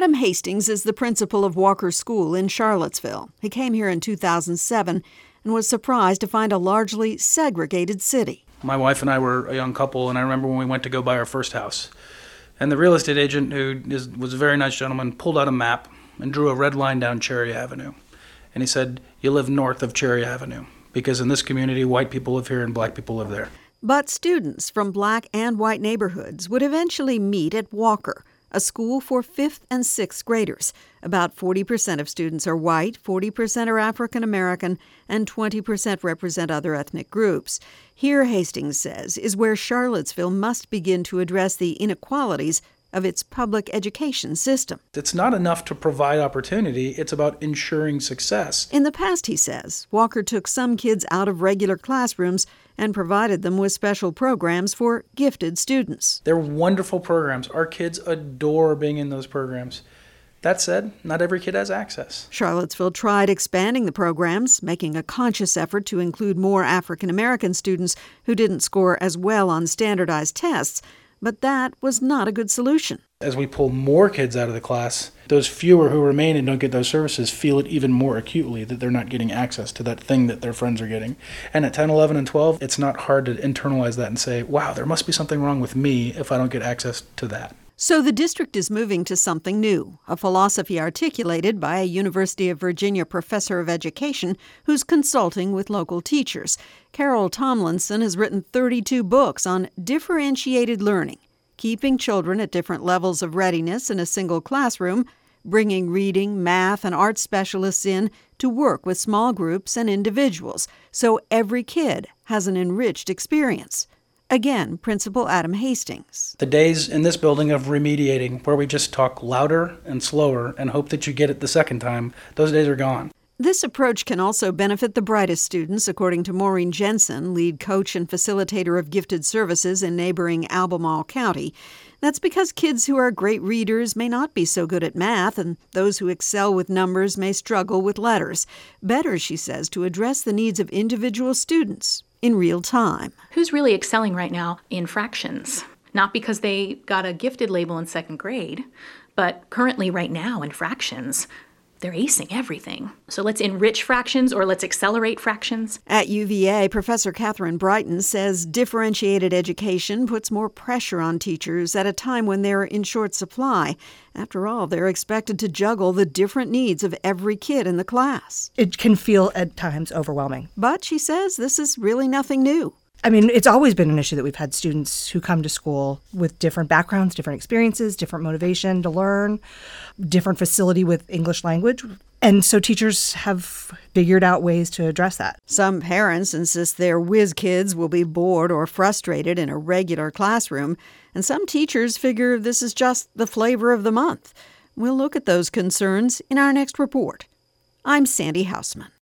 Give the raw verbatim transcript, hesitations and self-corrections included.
Adam Hastings is the principal of Walker School in Charlottesville. He came here in two thousand seven and was surprised to find a largely segregated city. My wife and I were a young couple, and I remember when we went to go buy our first house. And the real estate agent, who is, was a very nice gentleman, pulled out a map and drew a red line down Cherry Avenue. And he said, "You live north of Cherry Avenue, because in this community, white people live here and black people live there." But students from black and white neighborhoods would eventually meet at Walker, a school for fifth and sixth graders. About forty percent of students are white, forty percent are African American, and twenty percent represent other ethnic groups. Here, Hastings says, is where Charlottesville must begin to address the inequalities of its public education system. It's not enough to provide opportunity, it's about ensuring success. In the past, he says, Walker took some kids out of regular classrooms and provided them with special programs for gifted students. They're wonderful programs. Our kids adore being in those programs. That said, not every kid has access. Charlottesville tried expanding the programs, making a conscious effort to include more African American students who didn't score as well on standardized tests, but that was not a good solution. As we pull more kids out of the class, those fewer who remain and don't get those services feel it even more acutely that they're not getting access to that thing that their friends are getting. And at ten, eleven, and twelve, it's not hard to internalize that and say, wow, there must be something wrong with me if I don't get access to that. So the district is moving to something new, a philosophy articulated by a University of Virginia professor of education who's consulting with local teachers. Carol Tomlinson has written thirty-two books on differentiated learning, keeping children at different levels of readiness in a single classroom, bringing reading, math, and art specialists in to work with small groups and individuals so every kid has an enriched experience. Again, Principal Adam Hastings. The days in this building of remediating, where we just talk louder and slower and hope that you get it the second time, those days are gone. This approach can also benefit the brightest students, according to Maureen Jensen, lead coach and facilitator of gifted services in neighboring Albemarle County. That's because kids who are great readers may not be so good at math, and those who excel with numbers may struggle with letters. Better, she says, to address the needs of individual students in real time. Who's really excelling right now in fractions? Not because they got a gifted label in second grade, but currently right now in fractions, they're acing everything. So let's enrich fractions or let's accelerate fractions. At U V A, Professor Catherine Brighton says differentiated education puts more pressure on teachers at a time when they're in short supply. After all, they're expected to juggle the different needs of every kid in the class. It can feel at times overwhelming. But she says this is really nothing new. I mean, it's always been an issue that we've had students who come to school with different backgrounds, different experiences, different motivation to learn, different facility with English language. And so teachers have figured out ways to address that. Some parents insist their whiz kids will be bored or frustrated in a regular classroom, and some teachers figure this is just the flavor of the month. We'll look at those concerns in our next report. I'm Sandy Hausman.